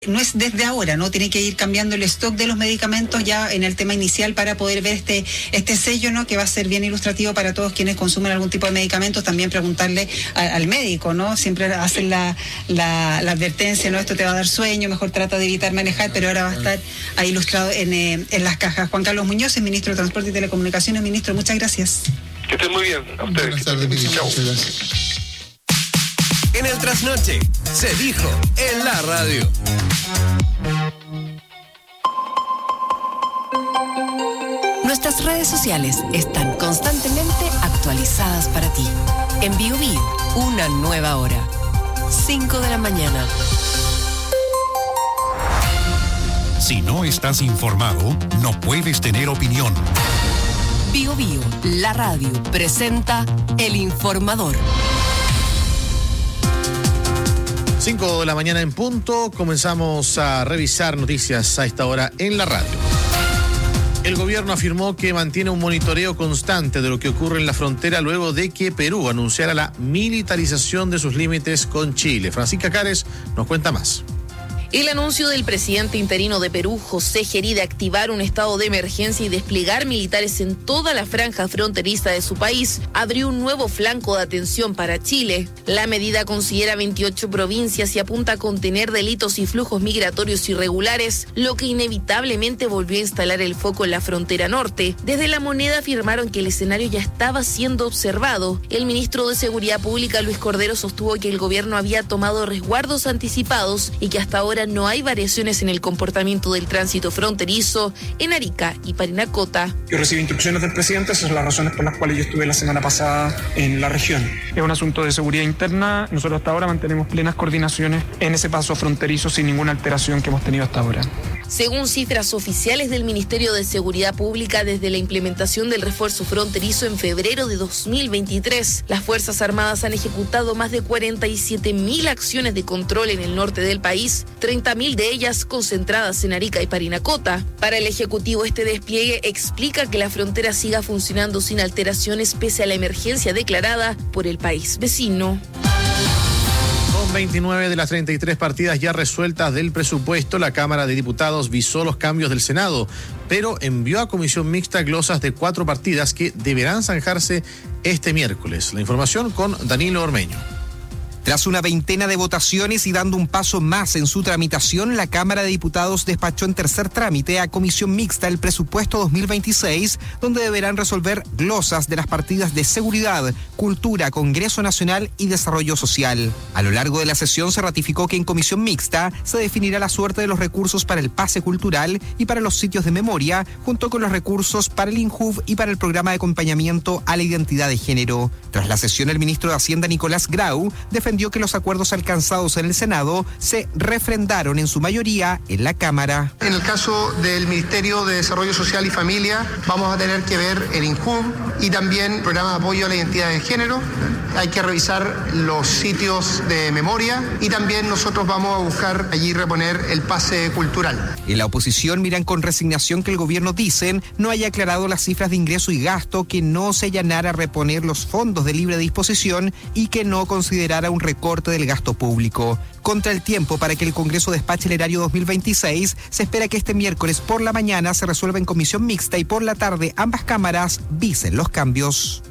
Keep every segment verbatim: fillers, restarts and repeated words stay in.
No es desde ahora, ¿no? Tiene que ir cambiando el stock de los medicamentos ya en el tema inicial para poder ver este este sello, ¿no? Que va a ser bien ilustrativo para todos quienes consumen algún tipo de medicamentos. También preguntarle a, al médico, ¿no? Siempre hacen la, la, la advertencia, ¿no? Esto te va a dar sueño, mejor trata de evitar manejar, pero ahora va a estar ahí ilustrado en, eh, en las cajas. Juan Carlos Muñoz, el ministro de Transporte y Telecomunicaciones. Ministro, muchas gracias. Que estén muy bien. A ustedes. Buenas tardes, ministro. Muchas gracias. En el Trasnoche se dijo en la radio. Nuestras redes sociales están constantemente actualizadas para ti. En Bio Bio, una nueva hora. cinco de la mañana. Si no estás informado, no puedes tener opinión. Bio Bio, la radio, presenta El Informador. cinco de la mañana en punto, comenzamos a revisar noticias a esta hora en la radio. El gobierno afirmó que mantiene un monitoreo constante de lo que ocurre en la frontera luego de que Perú anunciara la militarización de sus límites con Chile. Francisca Cares nos cuenta más. El anuncio del presidente interino de Perú, José Gerí, de activar un estado de emergencia y desplegar militares en toda la franja fronteriza de su país abrió un nuevo flanco de atención para Chile. La medida considera veintiocho provincias y apunta a contener delitos y flujos migratorios irregulares, lo que inevitablemente volvió a instalar el foco en la frontera norte. Desde La Moneda afirmaron que el escenario ya estaba siendo observado. El ministro de Seguridad Pública, Luis Cordero, sostuvo que el gobierno había tomado resguardos anticipados y que hasta ahora no hay variaciones en el comportamiento del tránsito fronterizo en Arica y Parinacota. Yo recibí instrucciones del presidente, esas son las razones por las cuales yo estuve la semana pasada en la región. Es un asunto de seguridad interna, nosotros hasta ahora mantenemos plenas coordinaciones en ese paso fronterizo sin ninguna alteración que hemos tenido hasta ahora. Según cifras oficiales del Ministerio de Seguridad Pública, desde la implementación del refuerzo fronterizo en febrero de dos mil veintitrés, las Fuerzas Armadas han ejecutado más de cuarenta y siete mil acciones de control en el norte del país, treinta mil de ellas concentradas en Arica y Parinacota. Para el Ejecutivo, este despliegue explica que la frontera siga funcionando sin alteraciones pese a la emergencia declarada por el país vecino. Con veintinueve de las treinta y tres partidas ya resueltas del presupuesto, la Cámara de Diputados visó los cambios del Senado, pero envió a comisión mixta glosas de cuatro partidas que deberán zanjarse este miércoles. La información con Danilo Ormeño. Tras una veintena de votaciones y dando un paso más en su tramitación, la Cámara de Diputados despachó en tercer trámite a comisión mixta el presupuesto dos mil veintiséis, donde deberán resolver glosas de las partidas de seguridad, cultura, Congreso Nacional y desarrollo social. A lo largo de la sesión se ratificó que en comisión mixta se definirá la suerte de los recursos para el pase cultural y para los sitios de memoria, junto con los recursos para el INJUV y para el programa de acompañamiento a la identidad de género. Tras la sesión, el ministro de Hacienda, Nicolás Grau, defendió que los acuerdos alcanzados en el Senado se refrendaron en su mayoría en la Cámara. En el caso del Ministerio de Desarrollo Social y Familia, vamos a tener que ver el INJUV y también el programa de apoyo a la identidad de género. Hay que revisar los sitios de memoria y también nosotros vamos a buscar allí reponer el pase cultural. En la oposición miran con resignación que el gobierno, dicen, no haya aclarado las cifras de ingreso y gasto, que no se allanara a reponer los fondos de libre disposición y que no considerara un recorte del gasto público. Contra el tiempo para que el Congreso despache el erario dos mil veintiséis, se espera que este miércoles por la mañana se resuelva en comisión mixta y por la tarde ambas cámaras visen los cambios.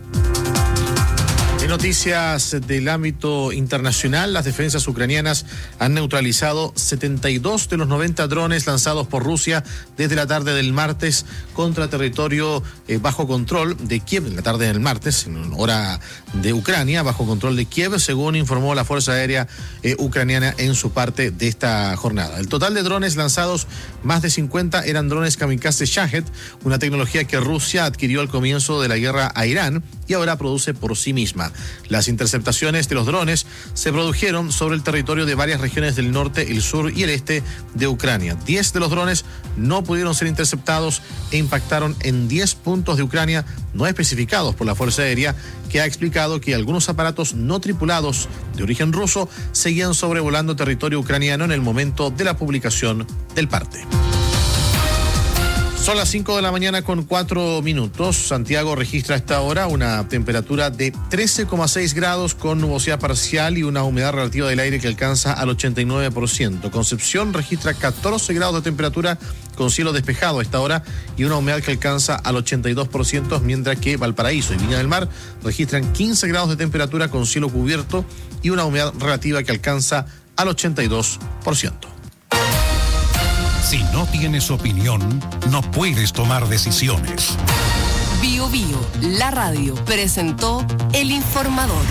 En noticias del ámbito internacional, las defensas ucranianas han neutralizado setenta y dos de los noventa drones lanzados por Rusia desde la tarde del martes contra territorio eh, bajo control de Kiev, en la tarde del martes, en hora de Ucrania, bajo control de Kiev, según informó la Fuerza Aérea eh, Ucraniana en su parte de esta jornada. El total de drones lanzados, más de cincuenta, eran drones kamikaze Shahed, una tecnología que Rusia adquirió al comienzo de la guerra a Irán y ahora produce por sí misma. Las interceptaciones de los drones se produjeron sobre el territorio de varias regiones del norte, el sur y el este de Ucrania. Diez de los drones no pudieron ser interceptados e impactaron en diez puntos de Ucrania no especificados por la Fuerza Aérea, que ha explicado que algunos aparatos no tripulados de origen ruso seguían sobrevolando territorio ucraniano en el momento de la publicación del parte. Son las cinco de la mañana con cuatro minutos. Santiago registra a esta hora una temperatura de trece coma seis grados con nubosidad parcial y una humedad relativa del aire que alcanza al ochenta y nueve por ciento. Concepción registra catorce grados de temperatura con cielo despejado a esta hora y una humedad que alcanza al ochenta y dos por ciento, mientras que Valparaíso y Viña del Mar registran quince grados de temperatura con cielo cubierto y una humedad relativa que alcanza al ochenta y dos por ciento. Si no tienes opinión, no puedes tomar decisiones. Bio Bio, la radio, presentó El Informador.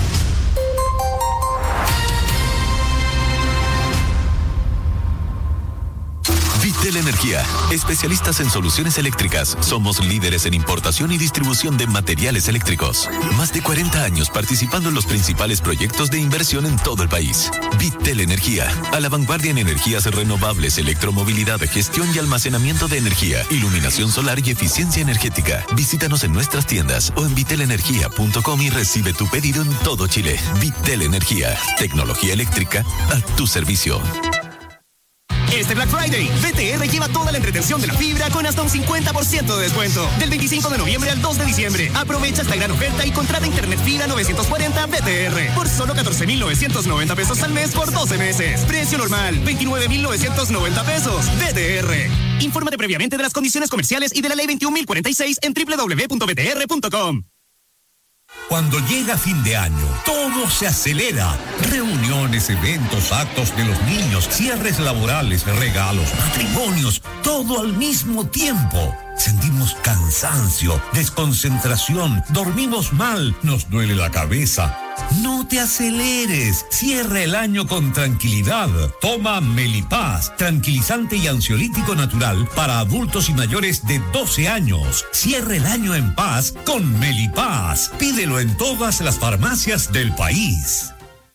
Vitel Energía, especialistas en soluciones eléctricas. Somos líderes en importación y distribución de materiales eléctricos. Más de cuarenta años participando en los principales proyectos de inversión en todo el país. Vitel Energía, a la vanguardia en energías renovables, electromovilidad, gestión y almacenamiento de energía, iluminación solar y eficiencia energética. Visítanos en nuestras tiendas o en vitel energía punto com y recibe tu pedido en todo Chile. Vitel Energía, tecnología eléctrica a tu servicio. Este Black Friday, B T R lleva toda la entretención de la fibra con hasta un cincuenta por ciento de descuento. Del veinticinco de noviembre al dos de diciembre. Aprovecha esta gran oferta y contrata internet fibra novecientos cuarenta B T R por solo catorce mil novecientos noventa pesos al mes por doce meses. Precio normal, veintinueve mil novecientos noventa pesos. B T R. Infórmate previamente de las condiciones comerciales y de la ley veintiún mil cuarenta y seis en doble u doble u doble u punto b t r punto com. Cuando llega fin de año, todo se acelera. Reuniones, eventos, actos de los niños, cierres laborales, regalos, matrimonios, todo al mismo tiempo. Sentimos cansancio, desconcentración, dormimos mal, nos duele la cabeza. No te aceleres, cierra el año con tranquilidad. Toma Melipaz, tranquilizante y ansiolítico natural para adultos y mayores de doce años. Cierra el año en paz con Melipaz. Pídelo en todas las farmacias del país.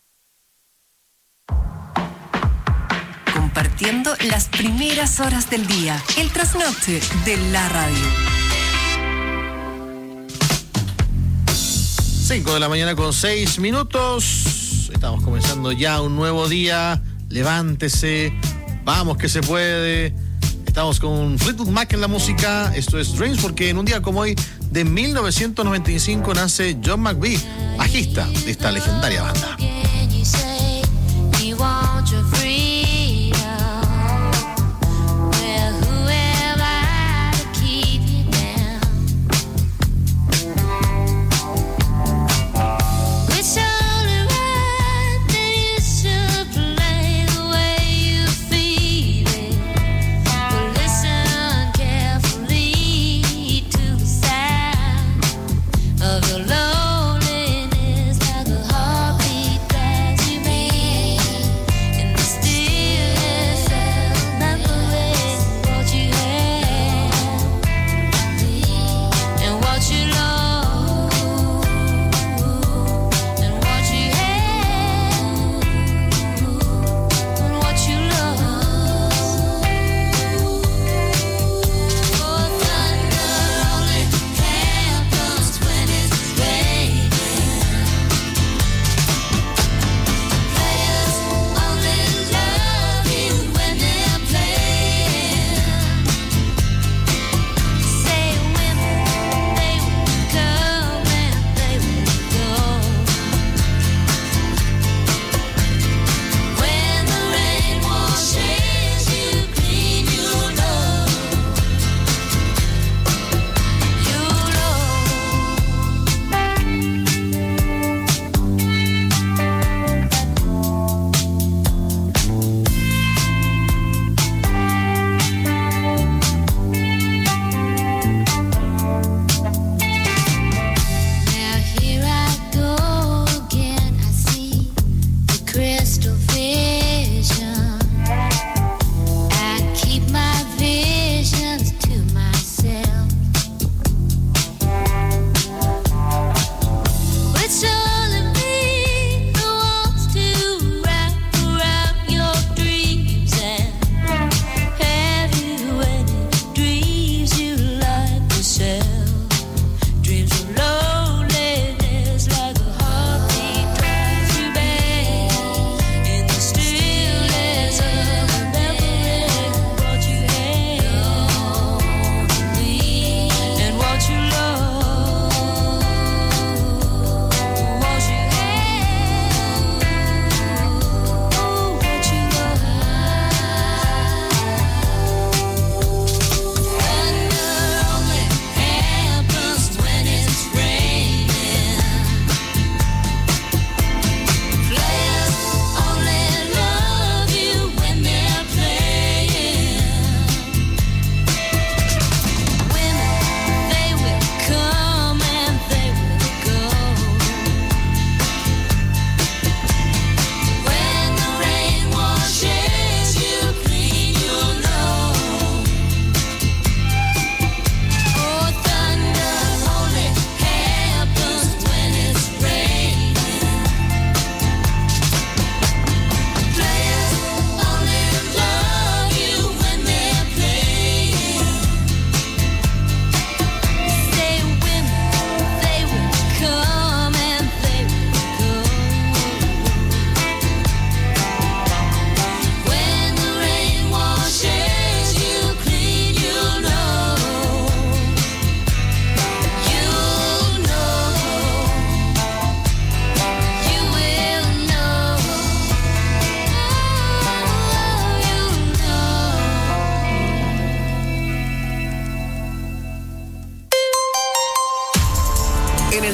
Compartiendo las primeras horas del día, el trasnoche de la radio. cinco de la mañana con seis minutos. Estamos comenzando ya un nuevo día. Levántese, vamos que se puede. Estamos con Fleetwood Mac en la música. Esto es Dreams, porque en un día como hoy de mil novecientos noventa y cinco nace John McVie, bajista de esta legendaria banda. Of your loneliness, like a heartbeat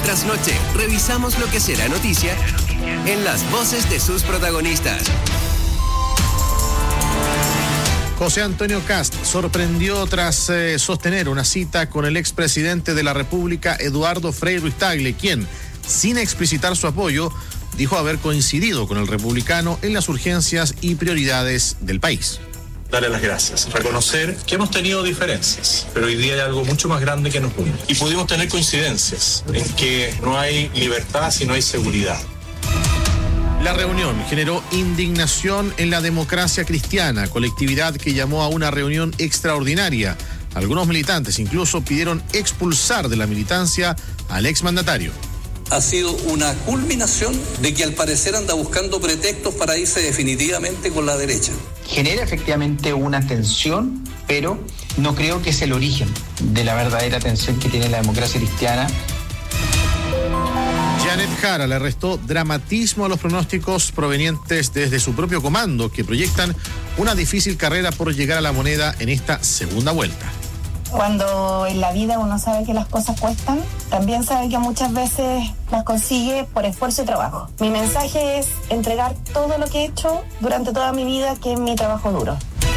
trasnoche revisamos lo que será noticia en las voces de sus protagonistas. José Antonio Kast sorprendió tras eh, sostener una cita con el expresidente de la República, Eduardo Frei Ruiz-Tagle, quien, sin explicitar su apoyo, dijo haber coincidido con el republicano en las urgencias y prioridades del país. Darle las gracias, reconocer que hemos tenido diferencias, pero hoy día hay algo mucho más grande que nos une. Y pudimos tener coincidencias en que no hay libertad si no hay seguridad. La reunión generó indignación en la Democracia Cristiana, colectividad que llamó a una reunión extraordinaria. Algunos militantes incluso pidieron expulsar de la militancia al exmandatario. Ha sido una culminación de que al parecer anda buscando pretextos para irse definitivamente con la derecha. Genera efectivamente una tensión, pero no creo que es el origen de la verdadera tensión que tiene la democracia cristiana. Janet Jara le restó dramatismo a los pronósticos provenientes desde su propio comando, que proyectan una difícil carrera por llegar a la moneda en esta segunda vuelta. Cuando en la vida uno sabe que las cosas cuestan, también sabe que muchas veces las consigue por esfuerzo y trabajo. Mi mensaje es entregar todo lo que he hecho durante toda mi vida, que es mi trabajo duro.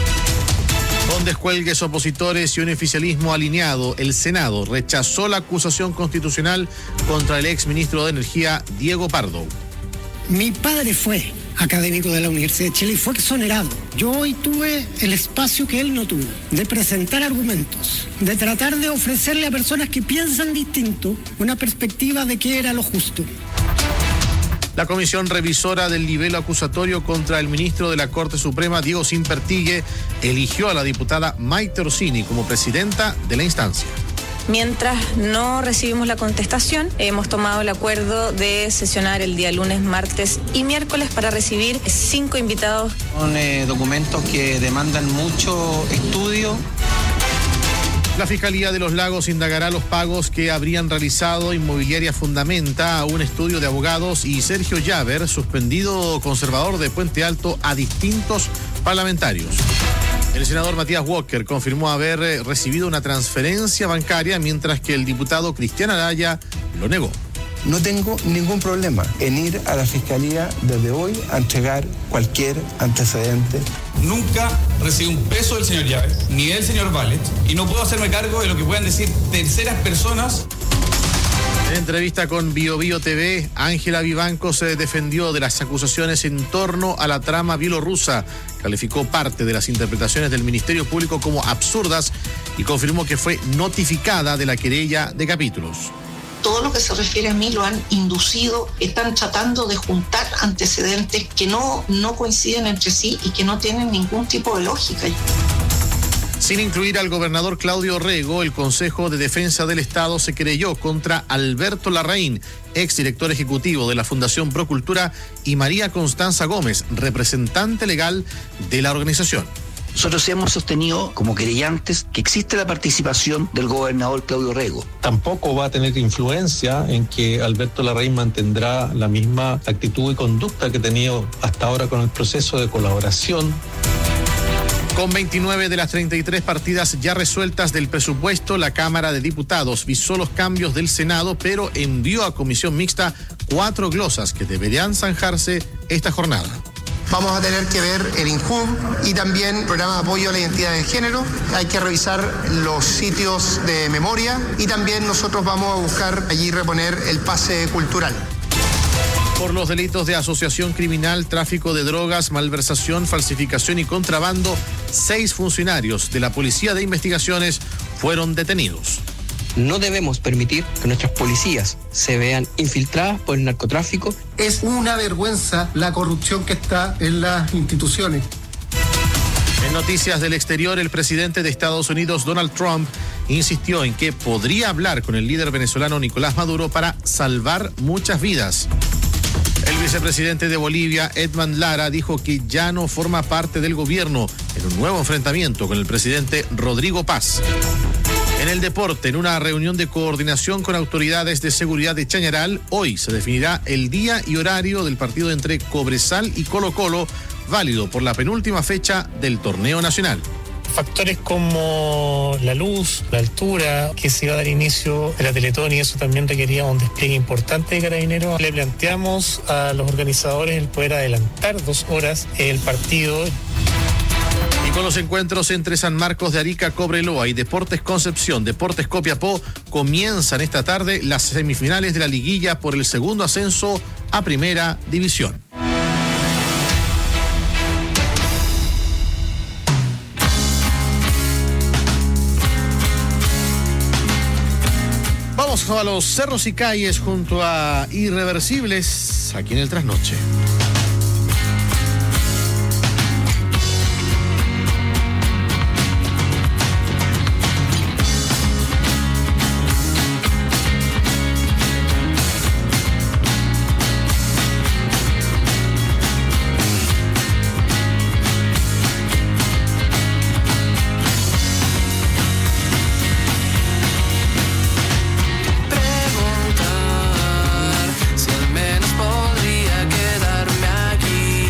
Con descuelgues opositores y un oficialismo alineado, el Senado rechazó la acusación constitucional contra el exministro de Energía, Diego Pardo. Mi padre fue académico de la Universidad de Chile y fue exonerado. Yo hoy tuve el espacio que él no tuvo, de presentar argumentos, de tratar de ofrecerle a personas que piensan distinto una perspectiva de qué era lo justo. La comisión revisora del libelo acusatorio contra el ministro de la Corte Suprema, Diego Simpertigue, eligió a la diputada Maite Orsini como presidenta de la instancia. Mientras no recibimos la contestación, hemos tomado el acuerdo de sesionar el día lunes, martes y miércoles para recibir cinco invitados. Son eh, documentos que demandan mucho estudio. La Fiscalía de los Lagos indagará los pagos que habrían realizado Inmobiliaria Fundamenta a un estudio de abogados y Sergio Llaver, suspendido conservador de Puente Alto, a distintos parlamentarios. El senador Matías Walker confirmó haber recibido una transferencia bancaria, mientras que el diputado Cristian Araya lo negó. No tengo ningún problema en ir a la Fiscalía desde hoy a entregar cualquier antecedente. Nunca recibí un peso del señor Llaves, ni del señor Vallet, y no puedo hacerme cargo de lo que puedan decir terceras personas. En entrevista con Bio Bio T V, Ángela Vivanco se defendió de las acusaciones en torno a la trama bielorrusa. Calificó parte de las interpretaciones del Ministerio Público como absurdas y confirmó que fue notificada de la querella de capítulos. Todo lo que se refiere a mí lo han inducido, están tratando de juntar antecedentes que no, no coinciden entre sí y que no tienen ningún tipo de lógica. Sin incluir al gobernador Claudio Rego, el Consejo de Defensa del Estado se querelló contra Alberto Larraín, exdirector ejecutivo de la Fundación Procultura, y María Constanza Gómez, representante legal de la organización. Nosotros hemos sostenido como querellantes que existe la participación del gobernador Claudio Rego. Tampoco va a tener influencia en que Alberto Larraín mantendrá la misma actitud y conducta que ha tenido hasta ahora con el proceso de colaboración. Con veintinueve de las treinta y tres partidas ya resueltas del presupuesto, la Cámara de Diputados visó los cambios del Senado, pero envió a comisión mixta cuatro glosas que deberían zanjarse esta jornada. Vamos a tener que ver el INJUB y también el programa de apoyo a la identidad de género. Hay que revisar los sitios de memoria y también nosotros vamos a buscar allí reponer el pase cultural. Por los delitos de asociación criminal, tráfico de drogas, malversación, falsificación y contrabando, seis funcionarios de la Policía de Investigaciones fueron detenidos. No debemos permitir que nuestras policías se vean infiltradas por el narcotráfico. Es una vergüenza la corrupción que está en las instituciones. En noticias del exterior, el presidente de Estados Unidos, Donald Trump, insistió en que podría hablar con el líder venezolano Nicolás Maduro para salvar muchas vidas. El vicepresidente de Bolivia, Edmond Lara, dijo que ya no forma parte del gobierno en un nuevo enfrentamiento con el presidente Rodrigo Paz. En el deporte, en una reunión de coordinación con autoridades de seguridad de Chañaral, hoy se definirá el día y horario del partido entre Cobresal y Colo-Colo, válido por la penúltima fecha del torneo nacional. Factores como la luz, la altura, que se iba a dar inicio de la Teletón y eso también requería un despliegue importante de Carabineros. Le planteamos a los organizadores el poder adelantar dos horas el partido. Y con los encuentros entre San Marcos de Arica, Cobreloa y Deportes Concepción, Deportes Copiapó, comienzan esta tarde las semifinales de la liguilla por el segundo ascenso a Primera División. Vamos a los cerros y calles junto a Irreversibles aquí en el Trasnoche. Si al menos podría quedarme aquí.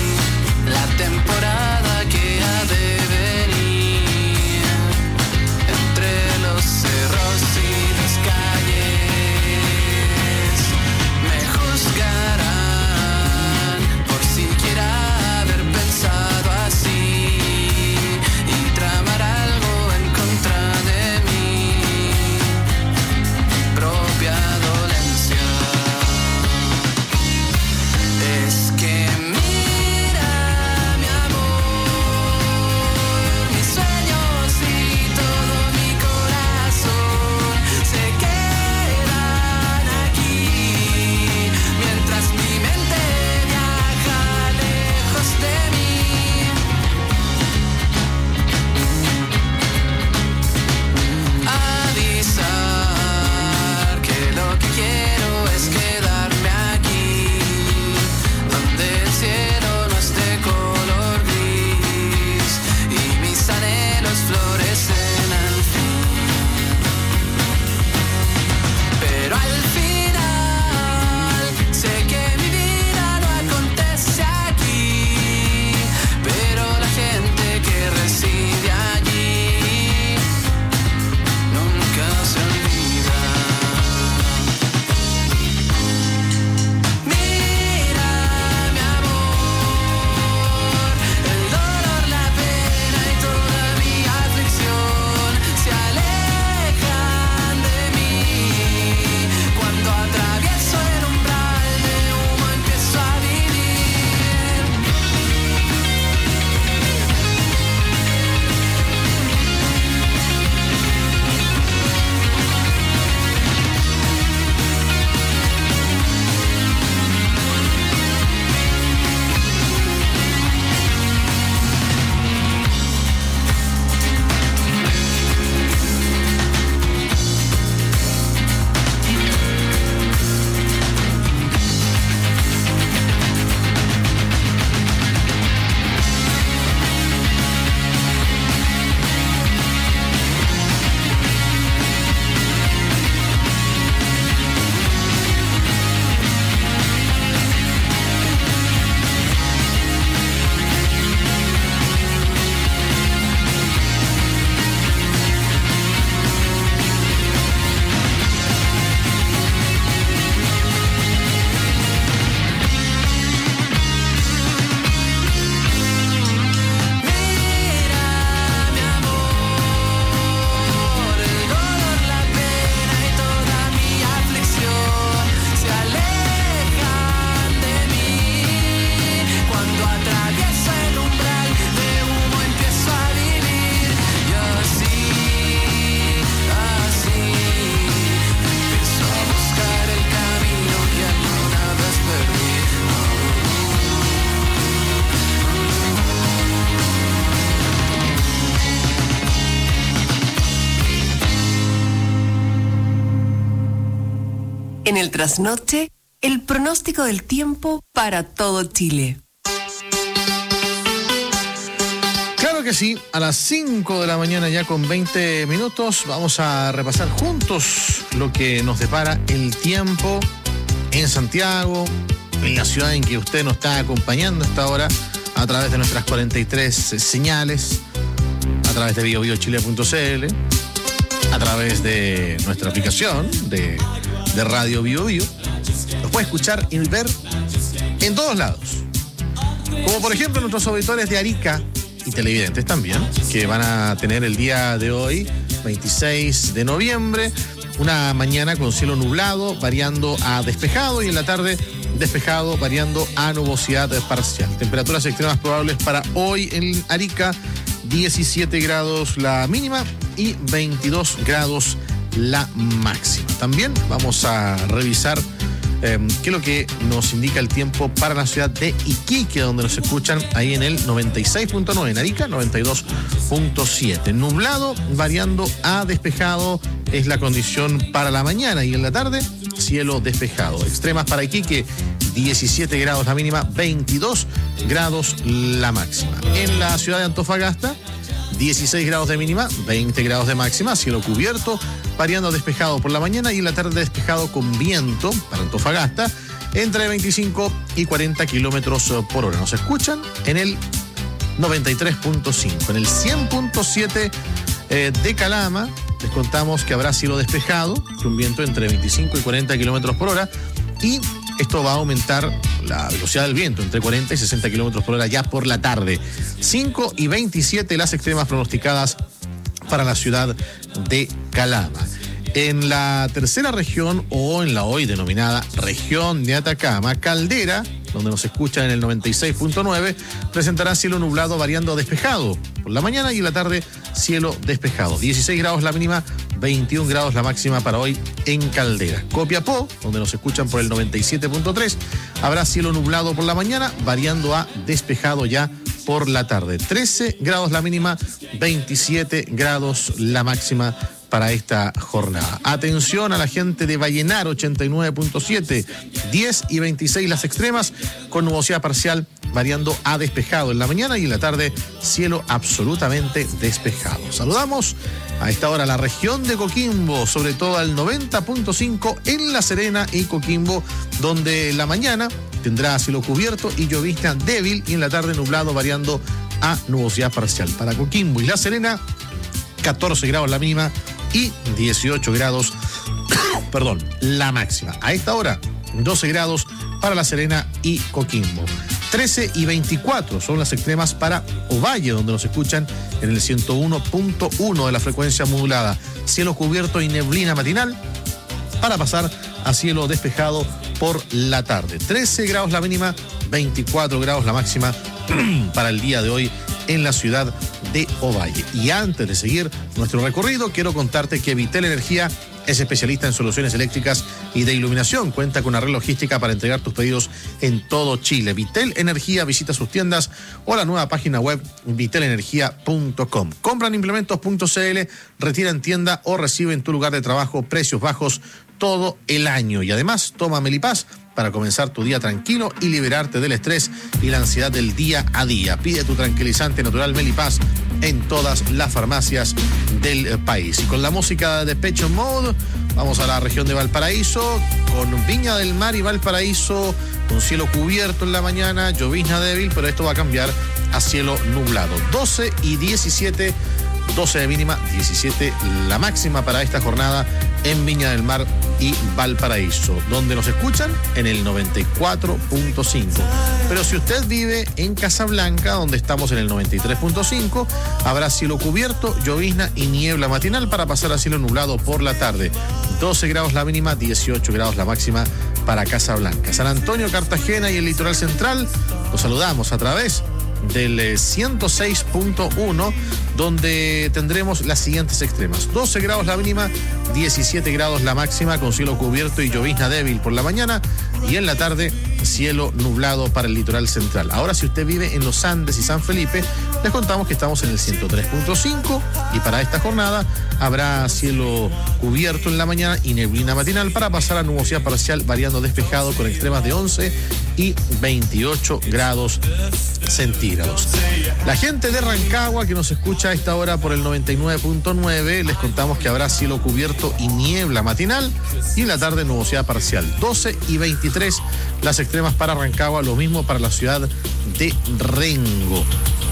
En el Trasnoche, el pronóstico del tiempo para todo Chile. Claro que sí, a las cinco de la mañana ya con veinte minutos vamos a repasar juntos lo que nos depara el tiempo en Santiago, en la ciudad en que usted nos está acompañando hasta ahora a través de nuestras cuarenta y tres señales, a través de bio bio chile punto c l, a través de nuestra aplicación de, de Radio Bio Bio. Nos puede escuchar y ver en todos lados. Como por ejemplo nuestros auditores de Arica y televidentes también, que van a tener el día de hoy, veintiséis de noviembre, una mañana con cielo nublado, variando a despejado, y en la tarde despejado, variando a nubosidad parcial. Temperaturas extremas probables para hoy en Arica, diecisiete grados la mínima y veintidós grados la máxima. También vamos a revisar eh, qué es lo que nos indica el tiempo para la ciudad de Iquique, donde nos escuchan ahí en el noventa y seis punto nueve, en Arica noventa y dos punto siete. Nublado, variando a despejado es la condición para la mañana, y en la tarde cielo despejado. Extremas para Iquique, diecisiete grados la mínima, veintidós grados la máxima. En la ciudad de Antofagasta, dieciséis grados de mínima, veinte grados de máxima, cielo cubierto, variando despejado por la mañana, y en la tarde despejado con viento para Antofagasta entre veinticinco y cuarenta kilómetros por hora. Nos escuchan en el noventa y tres punto cinco. En el cien punto siete eh, de Calama les contamos que habrá cielo despejado, con viento entre veinticinco y cuarenta kilómetros por hora, y esto va a aumentar la velocidad del viento entre cuarenta y sesenta kilómetros por hora ya por la tarde. cinco y veintisiete las extremas pronosticadas para la ciudad de Calama. En la tercera región, o en la hoy denominada región de Atacama, Caldera, donde nos escuchan en el noventa y seis punto nueve, presentará cielo nublado variando a despejado por la mañana, y en la tarde cielo despejado. dieciséis grados la mínima, veintiún grados la máxima para hoy en Caldera. Copiapó, donde nos escuchan por el noventa y siete punto tres, habrá cielo nublado por la mañana, variando a despejado ya por la tarde. trece grados la mínima, veintisiete grados la máxima para esta jornada. Atención a la gente de Vallenar, ochenta y nueve punto siete, diez y veintiséis las extremas, con nubosidad parcial, variando a despejado en la mañana, y en la tarde cielo absolutamente despejado. Saludamos a esta hora la región de Coquimbo, sobre todo al noventa punto cinco en La Serena y Coquimbo, donde la mañana tendrá cielo cubierto y llovizna débil, y en la tarde nublado variando a nubosidad parcial. Para Coquimbo y La Serena, catorce grados la mínima y dieciocho grados, perdón, la máxima. A esta hora, doce grados para La Serena y Coquimbo. trece y veinticuatro son las extremas para Ovalle, donde nos escuchan en el ciento uno punto uno de la frecuencia modulada. Cielo cubierto y neblina matinal, para pasar a cielo despejado por la tarde. trece grados la mínima, veinticuatro grados la máxima para el día de hoy en la ciudad de Ovalle. Y antes de seguir nuestro recorrido, quiero contarte que Vitel Energía es especialista en soluciones eléctricas y de iluminación. Cuenta con una red logística para entregar tus pedidos en todo Chile. Vitel Energía, visita sus tiendas o la nueva página web vitel energía punto com. Compran implementos punto c l, retira en tienda o recibe en tu lugar de trabajo precios bajos todo el año. Y además, toma Melipaz para comenzar tu día tranquilo y liberarte del estrés y la ansiedad del día a día. Pide tu tranquilizante natural Melipaz en todas las farmacias del país. Y con la música de Depeche Mode, vamos a la región de Valparaíso, con Viña del Mar y Valparaíso, con cielo cubierto en la mañana, llovizna débil, pero esto va a cambiar a cielo nublado. doce y diecisiete, doce de mínima, diecisiete la máxima para esta jornada en Viña del Mar y Valparaíso, donde nos escuchan en el noventa y cuatro punto cinco. Pero si usted vive en Casablanca, donde estamos en el noventa y tres punto cinco, habrá cielo cubierto, llovizna y niebla matinal, para pasar a cielo nublado por la tarde. doce grados la mínima, dieciocho grados la máxima para Casablanca. San Antonio, Cartagena y el litoral central, los saludamos a través del ciento seis punto uno, donde tendremos las siguientes extremas: doce grados la mínima, diecisiete grados la máxima, con cielo cubierto y llovizna débil por la mañana, y en la tarde cielo nublado para el litoral central. Ahora, si usted vive en los Andes y San Felipe, les contamos que estamos en el ciento tres punto cinco, y para esta jornada habrá cielo cubierto en la mañana y neblina matinal, para pasar a nubosidad parcial variando despejado, con extremas de once y veintiocho grados centígrados. La gente de Rancagua que nos escucha a esta hora por el noventa y nueve punto nueve, les contamos que habrá cielo cubierto y niebla matinal, y en la tarde nubosidad parcial. doce y veintitrés las extremas para Rancagua, lo mismo para la ciudad de Rengo.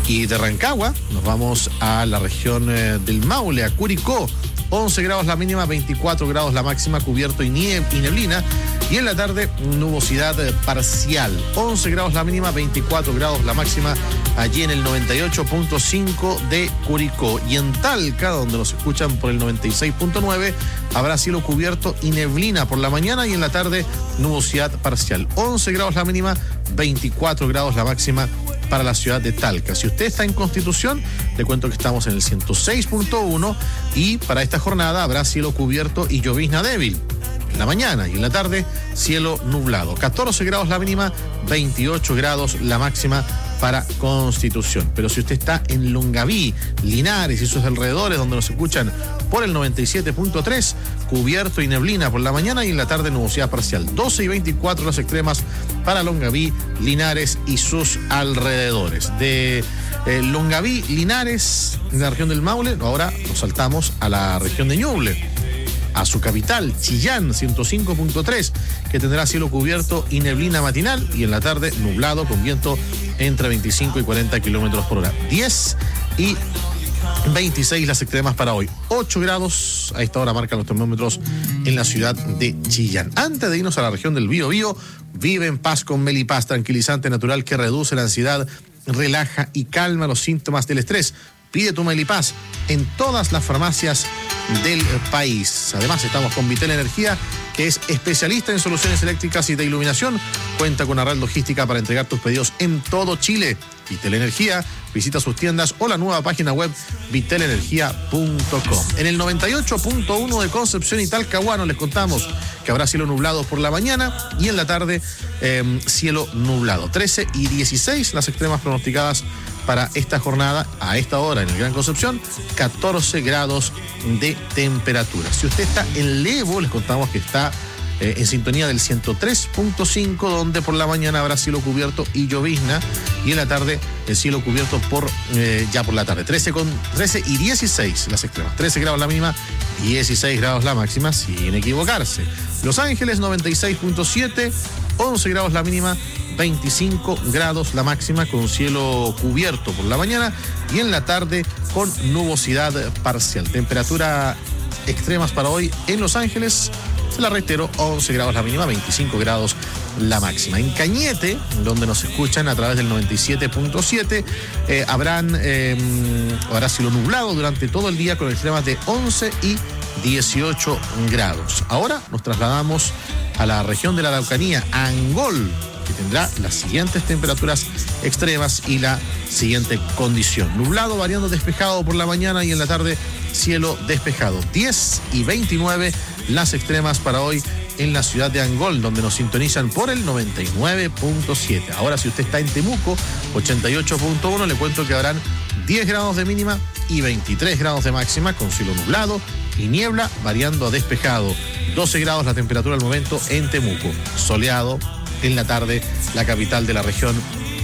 Y de Rancagua nos vamos a la región eh, del Maule, a Curicó. once grados la mínima, veinticuatro grados la máxima, cubierto y, nie- y neblina. Y en la tarde, nubosidad eh, parcial. once grados la mínima, veinticuatro grados la máxima, allí en el noventa y ocho punto cinco de Curicó. Y en Talca, donde nos escuchan por el noventa y seis punto nueve, habrá cielo cubierto y neblina por la mañana y en la tarde, nubosidad parcial. once grados la mínima, veinticuatro grados la máxima para la ciudad de Talca. Si usted está en Constitución, le cuento que estamos en el ciento seis punto uno y para esta jornada habrá cielo cubierto y llovizna débil en la mañana y en la tarde cielo nublado. catorce grados la mínima, veintiocho grados la máxima para Constitución. Pero si usted está en Longaví, Linares y sus alrededores, donde nos escuchan por el noventa y siete punto tres, cubierto y neblina por la mañana y en la tarde nubosidad parcial. doce y veinticuatro las extremas para Longaví, Linares y sus alrededores. De eh, Longaví, Linares, en la región del Maule, ahora nos saltamos a la región de Ñuble, a su capital, Chillán, ciento cinco punto tres, que tendrá cielo cubierto y neblina matinal y en la tarde nublado con viento entre veinticinco y cuarenta kilómetros por hora. diez y veintiséis las extremas para hoy. ocho grados a esta hora marcan los termómetros en la ciudad de Chillán. Antes de irnos a la región del Biobío, vive en paz con Melipaz, tranquilizante natural que reduce la ansiedad, relaja y calma los síntomas del estrés. Pide tu Melipaz en todas las farmacias del país. Además, estamos con Vitel Energía, que es especialista en soluciones eléctricas y de iluminación. Cuenta con una red logística para entregar tus pedidos en todo Chile. Vitel Energía, visita sus tiendas o la nueva página web vitel energía punto com. En el noventa y ocho punto uno de Concepción y Talcahuano les contamos que habrá cielo nublado por la mañana y en la tarde eh, cielo nublado. trece y dieciséis las extremas pronosticadas para esta jornada, a esta hora en el Gran Concepción, catorce grados de temperatura. Si usted está en Levo, les contamos que está eh, en sintonía del ciento tres punto cinco, donde por la mañana habrá cielo cubierto y llovizna, y en la tarde el cielo cubierto por eh, ya por la tarde. trece, con, trece y dieciséis las extremas. trece grados la mínima, dieciséis grados la máxima, sin equivocarse. Los Ángeles, noventa y seis punto siete, once grados la mínima, veinticinco grados la máxima, con cielo cubierto por la mañana y en la tarde con nubosidad parcial. Temperatura extremas para hoy en Los Ángeles, se la reitero, once grados la mínima, veinticinco grados la máxima. En Cañete, donde nos escuchan a través del noventa y siete punto siete, eh, habrán eh, habrá cielo nublado durante todo el día con extremas de once y dieciocho grados. Ahora nos trasladamos a la región de la Araucanía, a Angol, que tendrá las siguientes temperaturas extremas y la siguiente condición. Nublado, variando despejado por la mañana y en la tarde cielo despejado. diez y veintinueve las extremas para hoy en la ciudad de Angol, donde nos sintonizan por el noventa y nueve punto siete. Ahora, si usted está en Temuco, ochenta y ocho punto uno, le cuento que habrán diez grados de mínima y veintitrés grados de máxima, con cielo nublado y niebla, variando a despejado. doce grados la temperatura al momento en Temuco. Soleado en la tarde, la capital de la región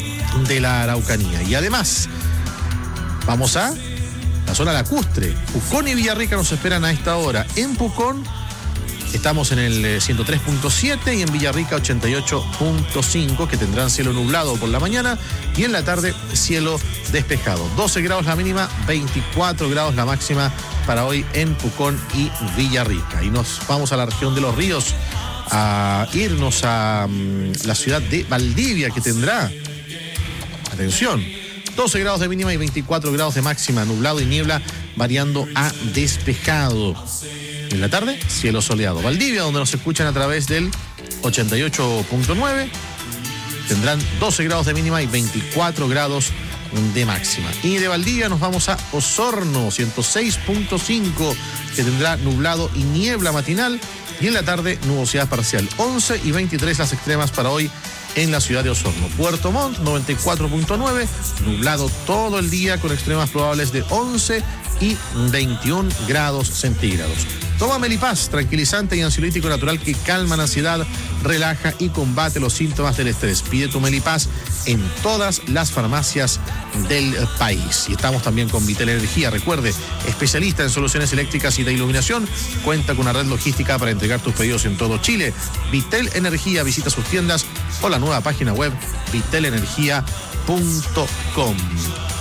de la Araucanía. Y además, vamos a la zona lacustre. Pucón y Villarrica nos esperan a esta hora. En Pucón estamos en el ciento tres punto siete y en Villarrica ochenta y ocho punto cinco, que tendrán cielo nublado por la mañana y en la tarde cielo despejado. doce grados la mínima, veinticuatro grados la máxima para hoy en Pucón y Villarrica. Y nos vamos a la región de los ríos, a irnos a um, la ciudad de Valdivia, que tendrá, atención, doce grados de mínima y veinticuatro grados de máxima, nublado y niebla variando a despejado. En la tarde, cielo soleado. Valdivia, donde nos escuchan a través del ochenta y ocho punto nueve, tendrán doce grados de mínima y veinticuatro grados de máxima. Y de Valdivia nos vamos a Osorno, ciento seis punto cinco, que tendrá nublado y niebla matinal y en la tarde nubosidad parcial. once y veintitrés las extremas para hoy en la ciudad de Osorno. Puerto Montt, noventa y cuatro punto nueve, nublado todo el día con extremas probables de once y veintiún grados centígrados. Toma Melipaz, tranquilizante y ansiolítico natural que calma la ansiedad, relaja y combate los síntomas del estrés. Pide tu Melipaz en todas las farmacias del país. Y estamos también con Vitel Energía. Recuerde, especialista en soluciones eléctricas y de iluminación, cuenta con una red logística para entregar tus pedidos en todo Chile. Vitel Energía, visita sus tiendas o la nueva página web vitel energía punto com.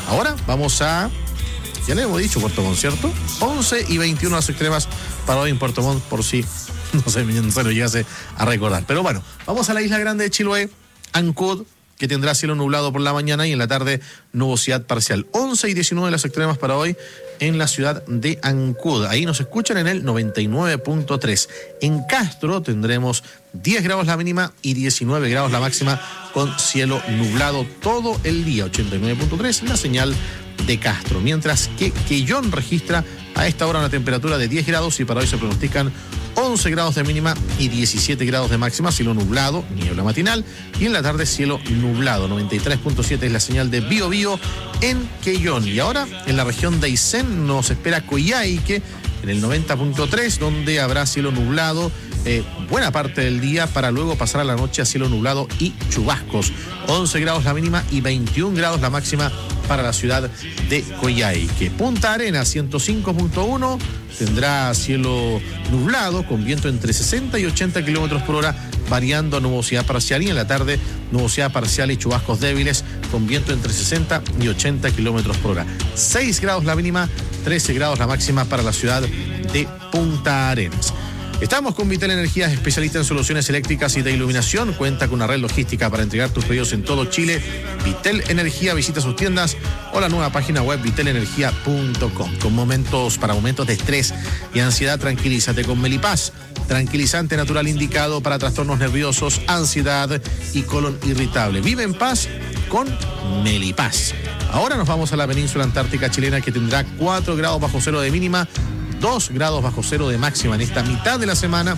Ahora vamos a, ya le hemos dicho, Puerto Montt, ¿cierto? once y veintiuno las extremas para hoy en Puerto Montt, por si no se, no se lo llegase a recordar. Pero bueno, vamos a la isla grande de Chiloé, Ancud, que tendrá cielo nublado por la mañana y en la tarde nubosidad parcial. once y diecinueve las extremas para hoy en la ciudad de Ancud. Ahí nos escuchan en el noventa y nueve punto tres. En Castro tendremos diez grados la mínima y diecinueve grados la máxima con cielo nublado todo el día. ochenta y nueve punto tres la señal de Castro. Mientras que Quellón registra a esta hora una temperatura de diez grados y para hoy se pronostican once grados de mínima y diecisiete grados de máxima, cielo nublado, niebla matinal, y en la tarde cielo nublado. noventa y tres punto siete es la señal de Bío Bío en Quellón. Y ahora en la región de Aysén nos espera Coyhaique en el noventa punto tres, donde habrá cielo nublado eh, buena parte del día para luego pasar a la noche a cielo nublado y chubascos. once grados la mínima y veintiún grados la máxima para la ciudad de Coyhaique. Punta Arenas ciento cinco punto uno tendrá cielo nublado con viento entre sesenta y ochenta kilómetros por hora, variando a nubosidad parcial, y en la tarde nubosidad parcial y chubascos débiles con viento entre sesenta y ochenta kilómetros por hora. seis grados la mínima, trece grados la máxima para la ciudad de Punta Arenas. Estamos con Vitel Energías, especialista en soluciones eléctricas y de iluminación. Cuenta con una red logística para entregar tus pedidos en todo Chile. Vitel Energía, visita sus tiendas o la nueva página web vitel energía punto com. Con momentos, para momentos de estrés y ansiedad, tranquilízate con Melipaz. Tranquilizante natural indicado para trastornos nerviosos, ansiedad y colon irritable. Vive en paz con Melipaz. Ahora nos vamos a la península antártica chilena, que tendrá cuatro grados bajo cero de mínima, dos grados bajo cero de máxima en esta mitad de la semana,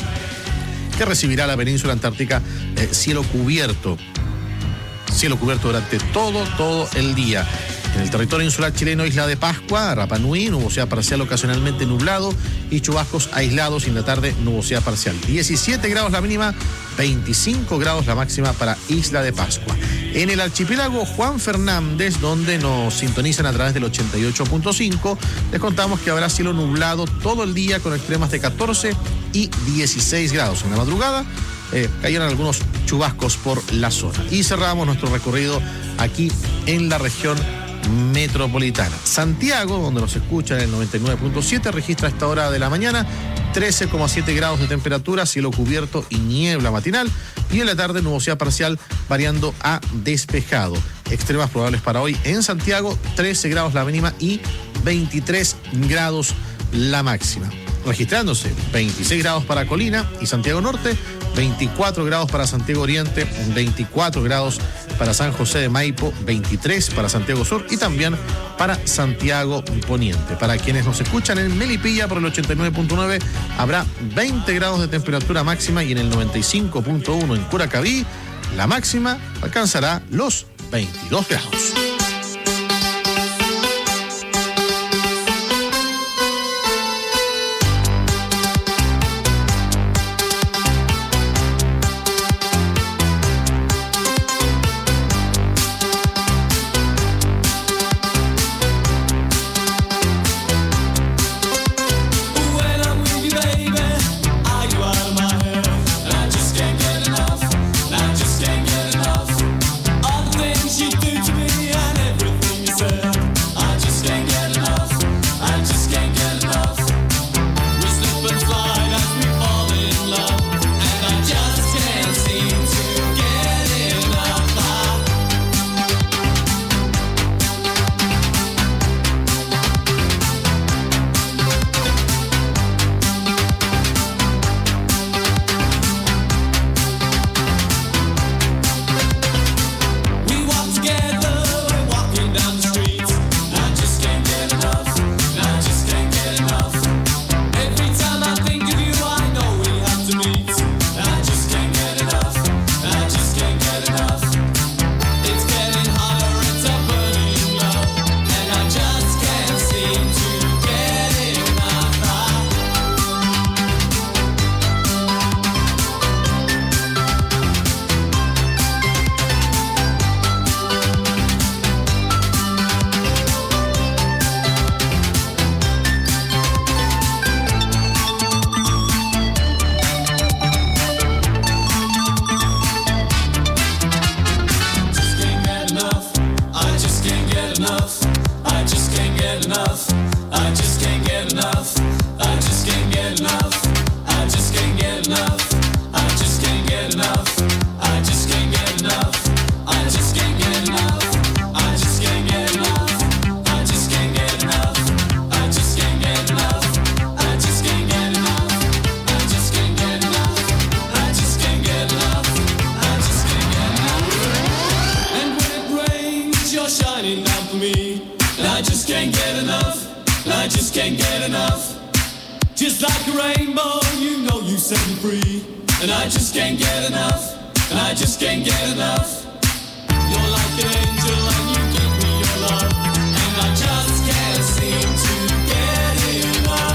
que recibirá la península antártica eh, cielo cubierto. Cielo cubierto durante todo, todo el día. En el territorio insular chileno, Isla de Pascua, Rapa Nui, nubosidad parcial ocasionalmente nublado y chubascos aislados, y en la tarde nubosidad parcial. diecisiete grados la mínima, veinticinco grados la máxima para Isla de Pascua. En el archipiélago Juan Fernández, donde nos sintonizan a través del ochenta y ocho punto cinco, les contamos que habrá cielo nublado todo el día con extremas de catorce y dieciséis grados. En la madrugada eh, cayeron algunos chubascos por la zona. Y cerramos nuestro recorrido aquí en la región metropolitana. Santiago, donde nos escuchan en el noventa y nueve punto siete, registra a esta hora de la mañana trece coma siete grados de temperatura, cielo cubierto y niebla matinal, y en la tarde nubosidad parcial variando a despejado. Extremas probables para hoy en Santiago, trece grados la mínima y veintitrés grados la máxima. Registrándose veintiséis grados para Colina y Santiago Norte, veinticuatro grados para Santiago Oriente, veinticuatro grados para San José de Maipo, veintitrés para Santiago Sur y también para Santiago Poniente. Para quienes nos escuchan en Melipilla por el ochenta y nueve punto nueve, habrá veinte grados de temperatura máxima, y en el noventa y cinco punto uno en Curacaví la máxima alcanzará los veintidós grados. You do to me, I I just can't get enough. I just can't get enough. I just can't get enough. I just can't get enough. I just can't get enough. I just can't get enough. I just can't get enough. I just can't get enough. I just can't get enough. I just can't get enough. I just can't get enough. I just can't get enough. I just can't get enough. And when it rains, you're shining down for me. And I just can't get enough. And I just can't get enough. Just like a rainbow, you know you set me free. And I just can't get enough. And I just can't get enough. You're like an angel and you give me your love. And I just can't seem to get enough.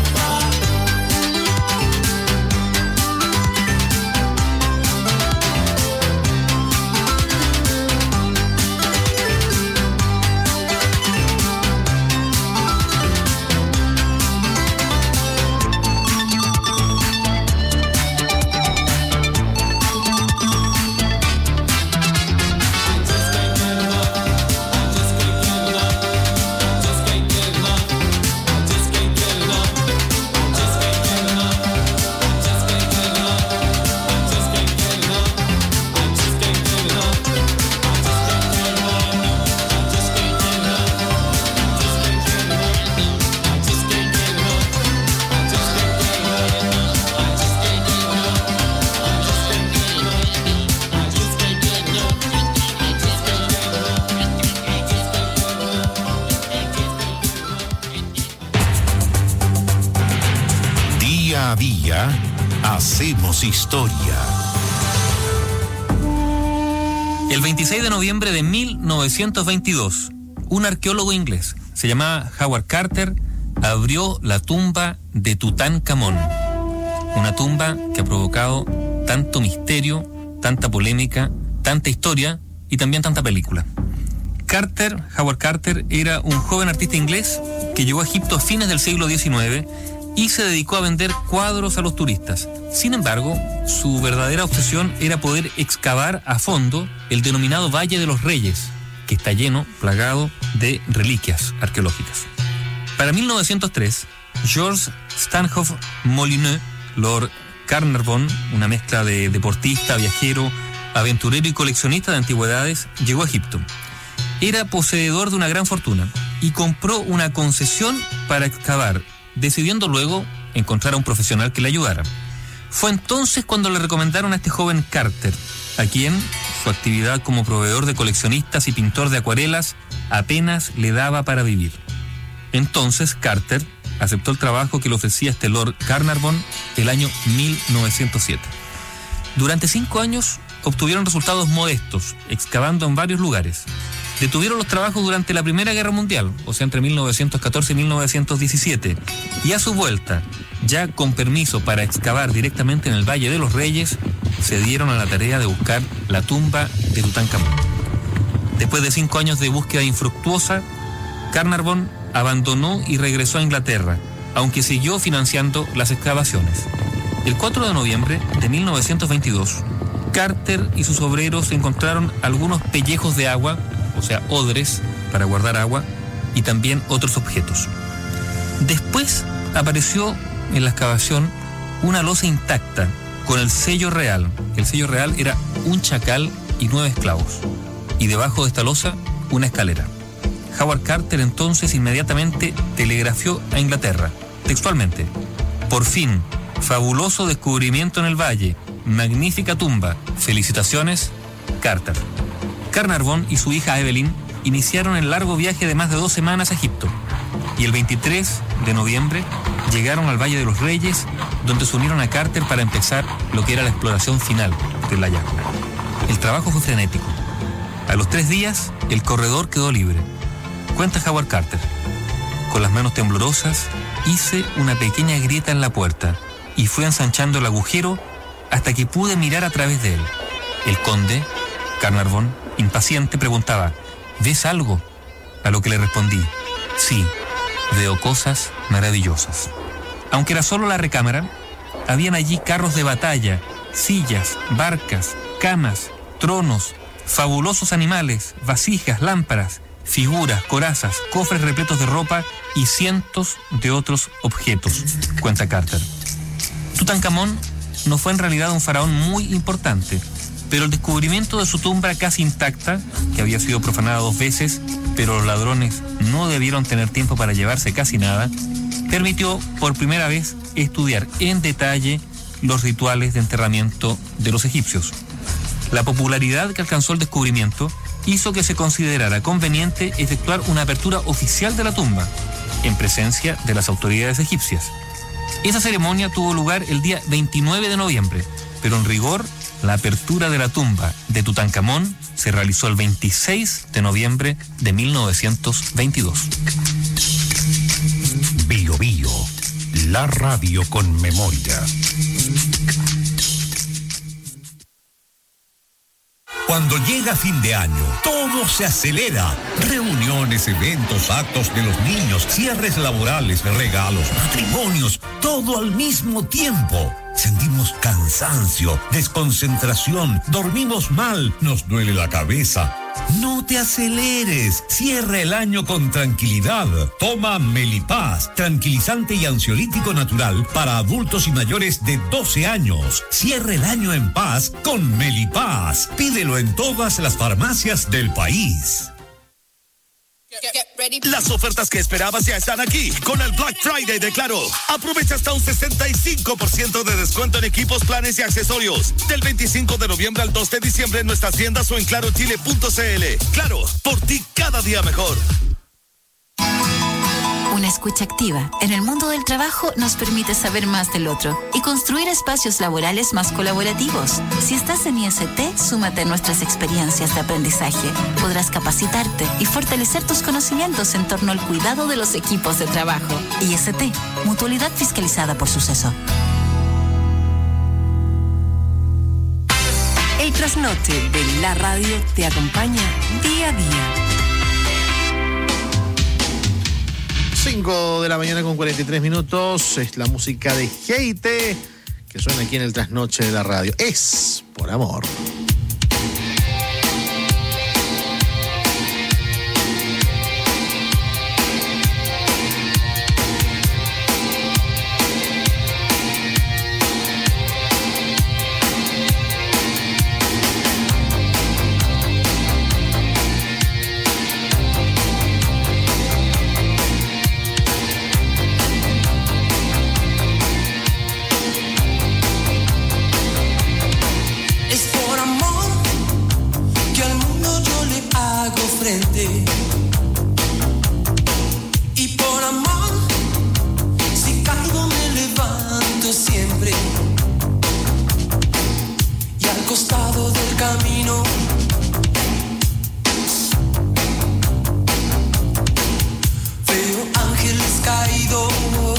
Día a día, hacemos historia. El veintiséis de noviembre de mil novecientos veintidós, un arqueólogo inglés, se llamaba Howard Carter, abrió la tumba de Tutankamón. Una tumba que ha provocado tanto misterio, tanta polémica, tanta historia y también tanta película. Carter, Howard Carter, era un joven artista inglés que llegó a Egipto a fines del siglo diecinueve y se dedicó a vender cuadros a los turistas. Sin embargo, su verdadera obsesión era poder excavar a fondo el denominado Valle de los Reyes, que está lleno, plagado de reliquias arqueológicas. Para mil novecientos tres, George Stanhope Molyneux, Lord Carnarvon, una mezcla de deportista, viajero, aventurero y coleccionista de antigüedades, llegó a Egipto. Era poseedor de una gran fortuna y compró una concesión para excavar, decidiendo luego encontrar a un profesional que le ayudara. Fue entonces cuando le recomendaron a este joven Carter, a quien su actividad como proveedor de coleccionistas y pintor de acuarelas apenas le daba para vivir. Entonces Carter aceptó el trabajo que le ofrecía este Lord Carnarvon el año mil novecientos siete. Durante cinco años obtuvieron resultados modestos, excavando en varios lugares. Detuvieron los trabajos durante la Primera Guerra Mundial, o sea, entre mil novecientos catorce y mil novecientos diecisiete, y a su vuelta, ya con permiso para excavar directamente en el Valle de los Reyes, se dieron a la tarea de buscar la tumba de Tutankamón. Después de cinco años de búsqueda infructuosa, Carnarvon abandonó y regresó a Inglaterra, aunque siguió financiando las excavaciones. El cuatro de noviembre de mil novecientos veintidós, Carter y sus obreros encontraron algunos pellejos de agua, o sea, odres para guardar agua, y también otros objetos. Después apareció en la excavación una losa intacta con el sello real. El sello real era un chacal y nueve esclavos. Y debajo de esta losa, una escalera. Howard Carter entonces inmediatamente telegrafió a Inglaterra, textualmente: por fin, fabuloso descubrimiento en el valle, magnífica tumba, felicitaciones, Carter. Carnarvon y su hija Evelyn iniciaron el largo viaje de más de dos semanas a Egipto, y el veintitrés de noviembre llegaron al Valle de los Reyes, donde se unieron a Carter para empezar lo que era la exploración final del hallazgo. El trabajo fue frenético. A los tres días, el corredor quedó libre. Cuenta Howard Carter: con las manos temblorosas, hice una pequeña grieta en la puerta y fui ensanchando el agujero hasta que pude mirar a través de él. El conde, Carnarvon, impaciente, preguntaba: ¿ves algo? A lo que le respondí: sí, veo cosas maravillosas. Aunque era solo la recámara, habían allí carros de batalla, sillas, barcas, camas, tronos, fabulosos animales, vasijas, lámparas, figuras, corazas, cofres repletos de ropa y cientos de otros objetos, cuenta Carter. Tutankamón no fue en realidad un faraón muy importante, pero el descubrimiento de su tumba casi intacta, que había sido profanada dos veces, pero los ladrones no debieron tener tiempo para llevarse casi nada, permitió por primera vez estudiar en detalle los rituales de enterramiento de los egipcios. La popularidad que alcanzó el descubrimiento hizo que se considerara conveniente efectuar una apertura oficial de la tumba, en presencia de las autoridades egipcias. Esa ceremonia tuvo lugar el día veintinueve de noviembre, pero en rigor, la apertura de la tumba de Tutankamón se realizó el veintiséis de noviembre de mil novecientos veintidós. Bio Bio, la radio con memoria. Cuando llega fin de año, todo se acelera. Reuniones, eventos, actos de los niños, cierres laborales, regalos, matrimonios, todo al mismo tiempo. Sentimos cansancio, desconcentración, dormimos mal, nos duele la cabeza. No te aceleres, cierra el año con tranquilidad. Toma Melipaz, tranquilizante y ansiolítico natural para adultos y mayores de doce años. Cierra el año en paz con Melipaz. Pídelo en todas las farmacias del país. Las ofertas que esperabas ya están aquí con el Black Friday de Claro. Aprovecha hasta un sesenta y cinco por ciento de descuento en equipos, planes y accesorios. Del veinticinco de noviembre al dos de diciembre en nuestras tiendas o en claro chile punto c l. Claro, por ti cada día mejor. Una escucha activa en el mundo del trabajo nos permite saber más del otro y construir espacios laborales más colaborativos. Si estás en I S T, súmate a nuestras experiencias de aprendizaje. Podrás capacitarte y fortalecer tus conocimientos en torno al cuidado de los equipos de trabajo. I S T, mutualidad fiscalizada por Suceso. El trasnoche de la radio te acompaña día a día. cinco de la mañana con cuarenta y tres minutos. Es la música de Heite que suena aquí en el trasnoche de la radio. Es por amor. Y por amor, si caigo me levanto siempre. Y al costado del camino veo ángeles caídos.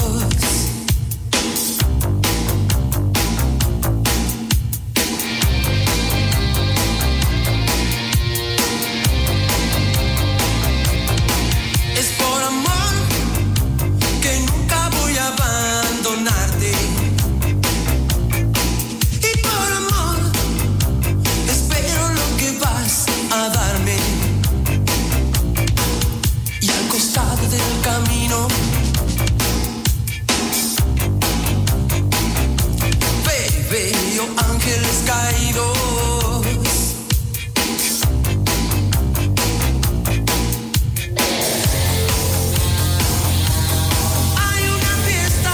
Ángeles caídos. Hay una fiesta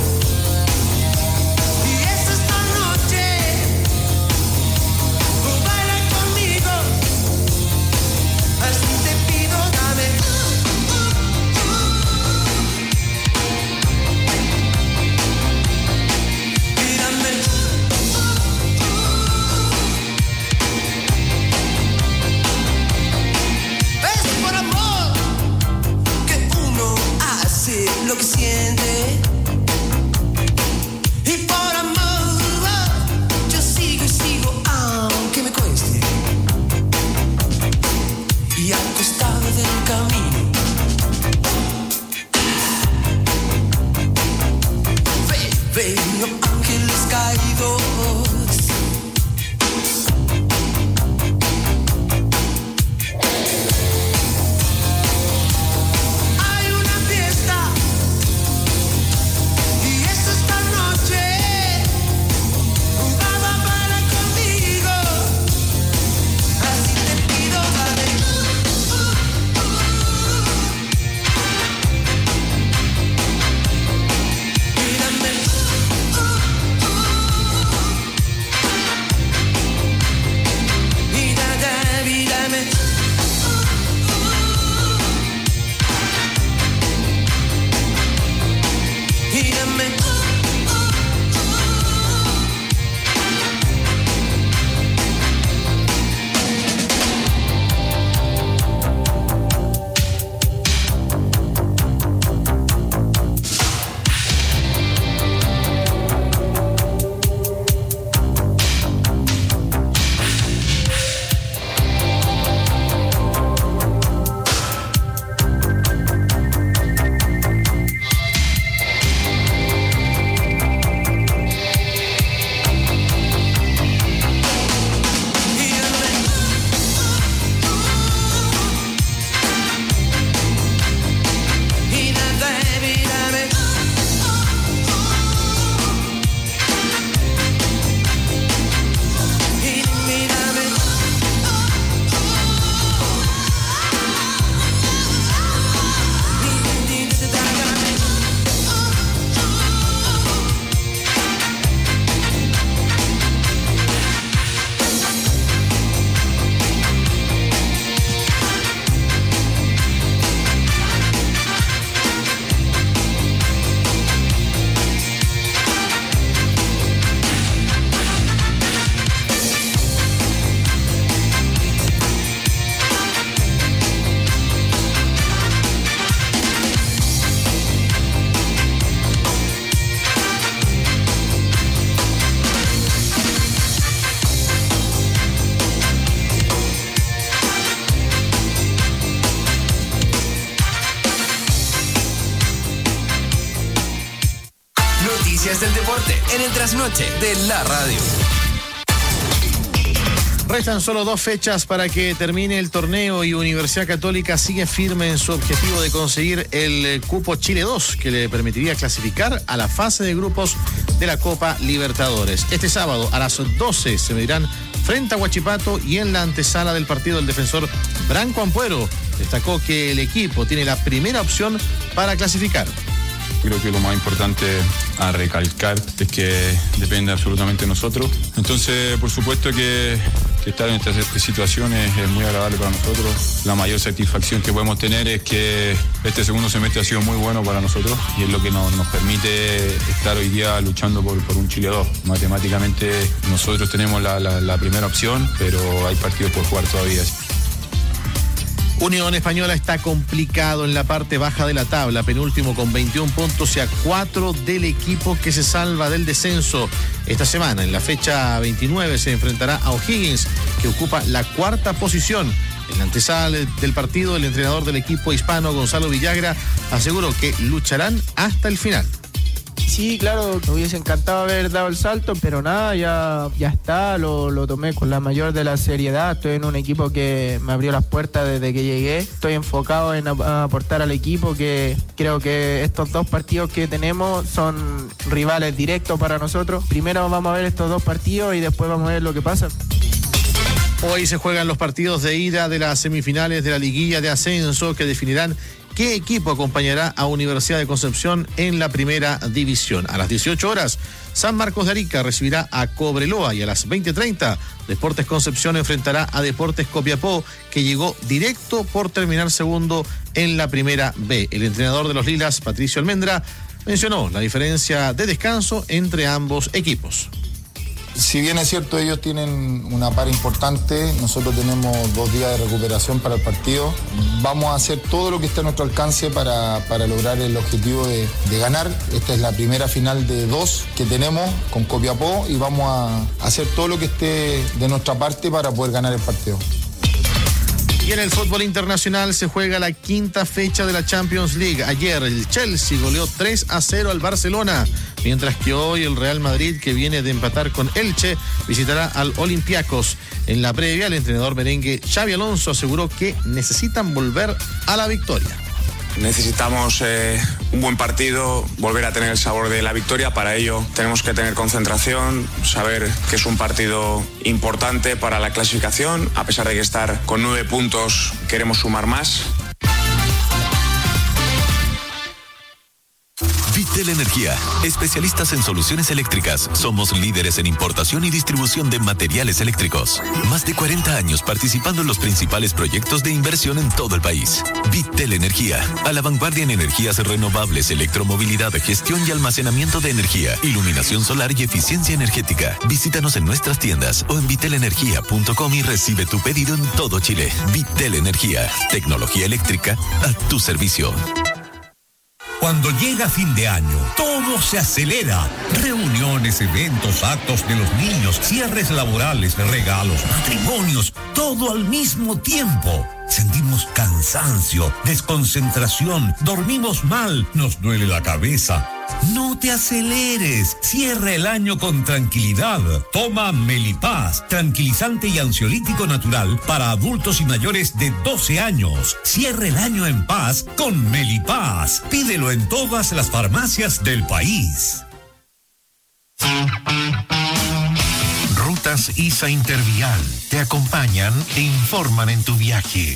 y es esta noche. Baila conmigo, así te pido, dame. Lo que siente y por amor yo sigo y sigo aunque me cueste. Y al costado del camino ve, veo ángeles caídos. noticias del deporte en el trasnoche de la radio. Restan solo dos fechas para que termine el torneo y Universidad Católica sigue firme en su objetivo de conseguir el cupo Chile dos, que le permitiría clasificar a la fase de grupos de la Copa Libertadores. Este sábado a las doce se medirán frente a Huachipato y en la antesala del partido el defensor Branco Ampuero destacó que el equipo tiene la primera opción para clasificar. Creo que lo más importante a recalcar es que depende absolutamente de nosotros. Entonces, por supuesto que, que estar en estas situaciones es muy agradable para nosotros. La mayor satisfacción que podemos tener es que este segundo semestre ha sido muy bueno para nosotros y es lo que nos, nos permite estar hoy día luchando por, por un Chile dos. Matemáticamente nosotros tenemos la, la, la primera opción, pero hay partidos por jugar todavía. Unión Española está complicado en la parte baja de la tabla, penúltimo con veintiún puntos y a cuatro del equipo que se salva del descenso. Esta semana, en la fecha veintinueve, se enfrentará a O'Higgins, que ocupa la cuarta posición. En la antesala del partido, el entrenador del equipo hispano, Gonzalo Villagra, aseguró que lucharán hasta el final. Sí, claro, me hubiese encantado haber dado el salto, pero nada, ya, ya está, lo, lo tomé con la mayor de la seriedad. Estoy en un equipo que me abrió las puertas desde que llegué. Estoy enfocado en a, aportar al equipo, que creo que estos dos partidos que tenemos son rivales directos para nosotros. Primero vamos a ver estos dos partidos y después vamos a ver lo que pasa. Hoy se juegan los partidos de ida de las semifinales de la liguilla de ascenso que definirán qué equipo acompañará a Universidad de Concepción en la primera división. A las dieciocho horas, San Marcos de Arica recibirá a Cobreloa y a las veinte treinta, Deportes Concepción enfrentará a Deportes Copiapó, que llegó directo por terminar segundo en la primera B. El entrenador de los Lilas, Patricio Almendra, mencionó la diferencia de descanso entre ambos equipos. Si bien es cierto, ellos tienen una par importante, nosotros tenemos dos días de recuperación para el partido. Vamos a hacer todo lo que esté a nuestro alcance para, para lograr el objetivo de, de ganar. Esta es la primera final de dos que tenemos con Copiapó y vamos a hacer todo lo que esté de nuestra parte para poder ganar el partido. Y en el fútbol internacional se juega la quinta fecha de la Champions League. Ayer el Chelsea goleó tres a cero al Barcelona, mientras que hoy el Real Madrid, que viene de empatar con Elche, visitará al Olympiacos. En la previa, el entrenador merengue Xabi Alonso aseguró que necesitan volver a la victoria. Necesitamos eh, un buen partido, volver a tener el sabor de la victoria. Para ello tenemos que tener concentración, saber que es un partido importante para la clasificación. A pesar de que estar con nueve puntos, queremos sumar más. Vitel Energía, especialistas en soluciones eléctricas. Somos líderes en importación y distribución de materiales eléctricos. Más de cuarenta años participando en los principales proyectos de inversión en todo el país. Vitel Energía, a la vanguardia en energías renovables, electromovilidad, gestión y almacenamiento de energía, iluminación solar y eficiencia energética. Visítanos en nuestras tiendas o en vitel energía punto com y recibe tu pedido en todo Chile. Vitel Energía, tecnología eléctrica a tu servicio. Cuando llega fin de año, todo se acelera. Reuniones, eventos, actos de los niños, cierres laborales, regalos, matrimonios, todo al mismo tiempo. Sentimos cansancio, desconcentración, dormimos mal, nos duele la cabeza. No te aceleres, cierra el año con tranquilidad. Toma Melipaz, tranquilizante y ansiolítico natural para adultos y mayores de doce años. Cierra el año en paz con Melipaz. Pídelo en todas las farmacias del país. Rutas I S A Intervial te acompañan e informan en tu viaje.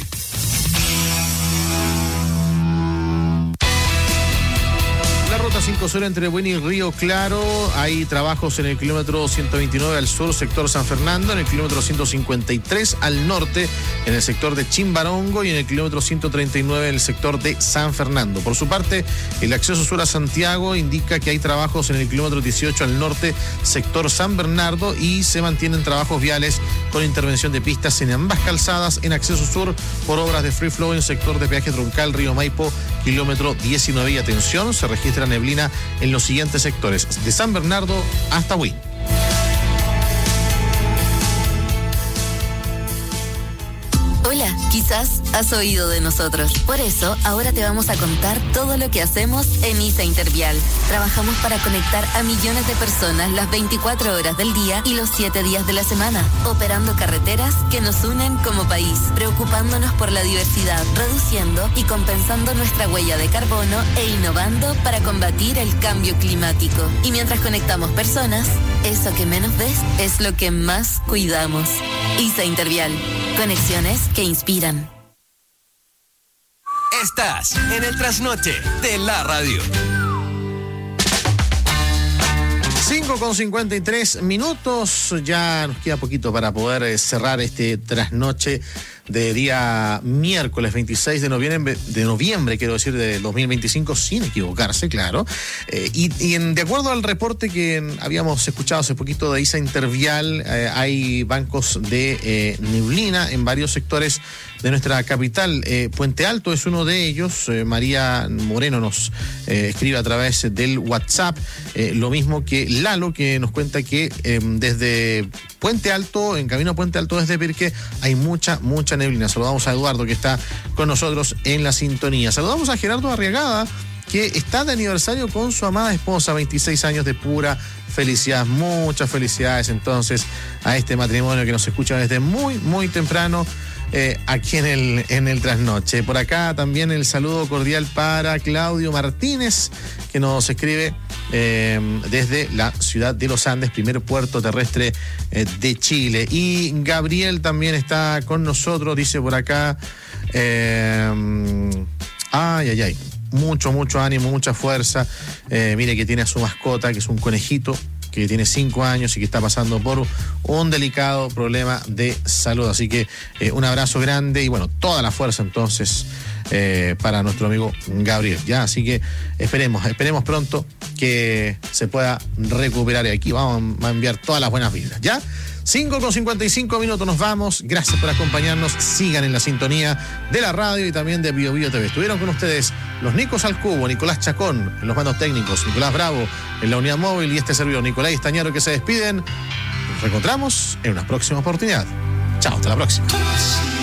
La ruta cinco cero entre Buin y Río Claro, hay trabajos en el kilómetro ciento veintinueve al sur, sector San Fernando, en el kilómetro ciento cincuenta y tres al norte, en el sector de Chimbarongo y en el kilómetro ciento treinta y nueve en el sector de San Fernando. Por su parte, el acceso sur a Santiago indica que hay trabajos en el kilómetro dieciocho al norte, sector San Bernardo, y se mantienen trabajos viales con intervención de pistas en ambas calzadas en acceso sur por obras de free flow en sector de peaje troncal Río Maipo, kilómetro diecinueve. Y atención, se registra neblina en los siguientes sectores, de San Bernardo hasta Buin. Hola, quizás has oído de nosotros. Por eso, ahora te vamos a contar todo lo que hacemos en ISA Intervial. Trabajamos para conectar a millones de personas las veinticuatro horas del día y los siete días de la semana, operando carreteras que nos unen como país, preocupándonos por la diversidad, reduciendo y compensando nuestra huella de carbono e innovando para combatir el cambio climático. Y mientras conectamos personas, eso que menos ves es lo que más cuidamos. ISA Intervial. Conexiones que inspiran. Estás en el trasnoche de la radio. cinco con cincuenta y tres minutos, ya nos queda poquito para poder cerrar este trasnoche de día miércoles veintiséis de noviembre, de noviembre, quiero decir, de dos mil veinticinco, sin equivocarse, claro. Eh, y y en, de acuerdo al reporte que habíamos escuchado hace poquito de ISA Intervial, eh, hay bancos de eh, neblina en varios sectores de nuestra capital. Eh, Puente Alto es uno de ellos. Eh, María Moreno nos eh, escribe a través del WhatsApp, eh, lo mismo que Lalo, que nos cuenta que eh, desde Puente Alto, en camino a Puente Alto desde Pirque, hay mucha, mucha neblina. Saludamos a Eduardo, que está con nosotros en la sintonía. Saludamos a Gerardo Arriagada, que está de aniversario con su amada esposa, veintiséis años de pura felicidad. Muchas felicidades entonces a este matrimonio que nos escucha desde muy, muy temprano. Eh, aquí en el, en el trasnoche. Por acá también el saludo cordial para Claudio Martínez, que nos escribe eh, desde la ciudad de Los Andes, primer puerto terrestre eh, de Chile. Y Gabriel también está con nosotros, dice por acá, eh, ay, ay, ay, mucho, mucho ánimo, mucha fuerza. Eh, mire que tiene a su mascota, que es un conejito, que tiene cinco años y que está pasando por un delicado problema de salud. Así que eh, un abrazo grande y bueno, toda la fuerza entonces eh, para nuestro amigo Gabriel. Ya, así que esperemos, esperemos pronto que se pueda recuperar. Y aquí vamos a enviar todas las buenas vibras. ¿Ya? cinco con cincuenta y cinco minutos, nos vamos. Gracias por acompañarnos. Sigan en la sintonía de la radio y también de Bio Bio T V. Estuvieron con ustedes los Nicos al Cubo, Nicolás Chacón en los mandos técnicos, Nicolás Bravo en la unidad móvil y este servidor Nicolás Estañaro, que se despiden. Nos reencontramos en una próxima oportunidad. Chao, hasta la próxima.